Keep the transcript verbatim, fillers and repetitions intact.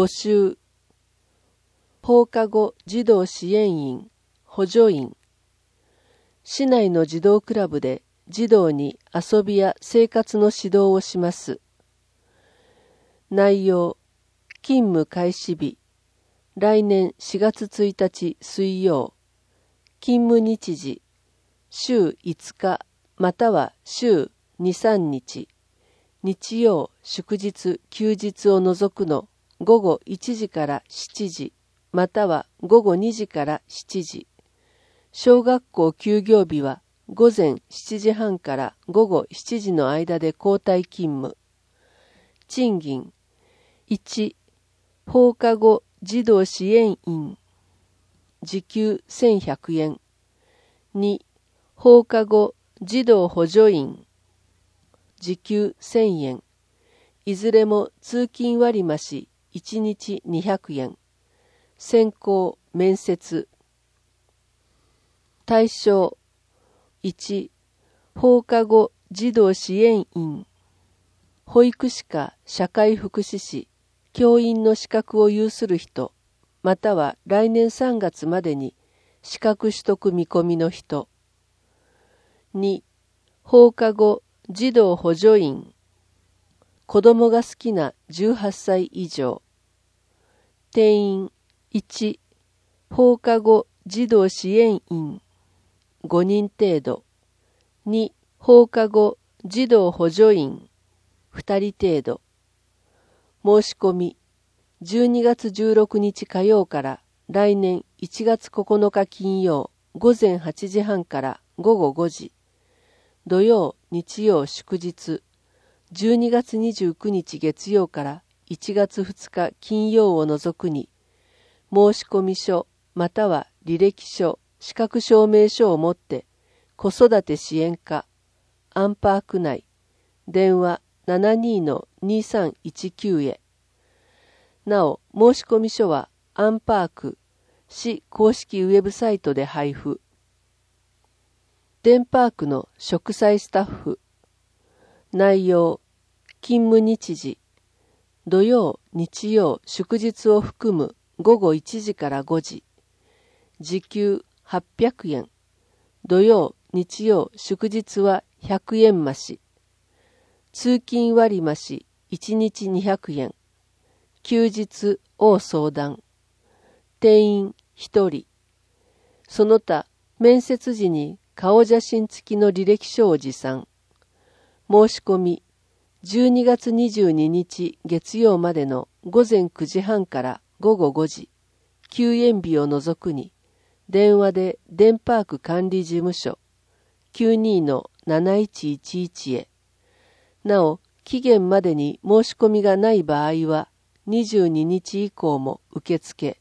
募集。放課後児童支援員、補助員。市内の児童クラブで児童に遊びや生活の指導をします。内容。勤務開始日。来年しがつついたち水曜。勤務日時。週いつかまたは週に、さんにち。日曜、祝日、休日を除くのごごいちじからしちじ、またはごごにじからしちじ。小学校休業日はごぜんしちじはんからごごしちじの間で交代勤務。賃金。いち、放課後児童支援員。時給せんひゃくえん。に、放課後児童補助員。時給せんえん。いずれも通勤割増いちにちにひゃくえん。選考、面接。対象。いち、放課後児童支援員。保育士か社会福祉士、教員の資格を有する人、または来年さんがつまでに資格取得見込みの人。に、放課後児童補助員。子供が好きなじゅうはっさい以上。定員。いち、放課後児童支援員。ごにん程度。に、放課後児童補助員。ふたり程度。申し込み。じゅうにがつじゅうろくにち火曜から来年いちがつここのか金曜ごぜんはちじはんからごごごじ。土曜、日曜、祝日。じゅうにがつにじゅうくにち月曜からいちがつふつか金曜を除くに、申込書または履歴書、資格証明書を持って子育て支援課、アンパーク内、電話 ななにのにさんいちきゅう へ。なお、申込書はアンパーク、市公式ウェブサイトで配布。デンパークの植栽スタッフ。内容。勤務日時。土曜、日曜、祝日を含むごごいちじからごじ。時給はっぴゃくえん。土曜、日曜、祝日はひゃくえん増し。通勤割増いちにちにひゃくえん。休日を相談。定員ひとり。その他、面接時に顔写真付きの履歴書を持参。申し込み。じゅうにがつにじゅうににち月曜までのごぜんくじはんからごごごじ。休園日を除くに、電話でデンパーク管理事務所 きゅうにのなないちいちいち へ。なお、期限までに申し込みがない場合はにじゅうににち以降も受付。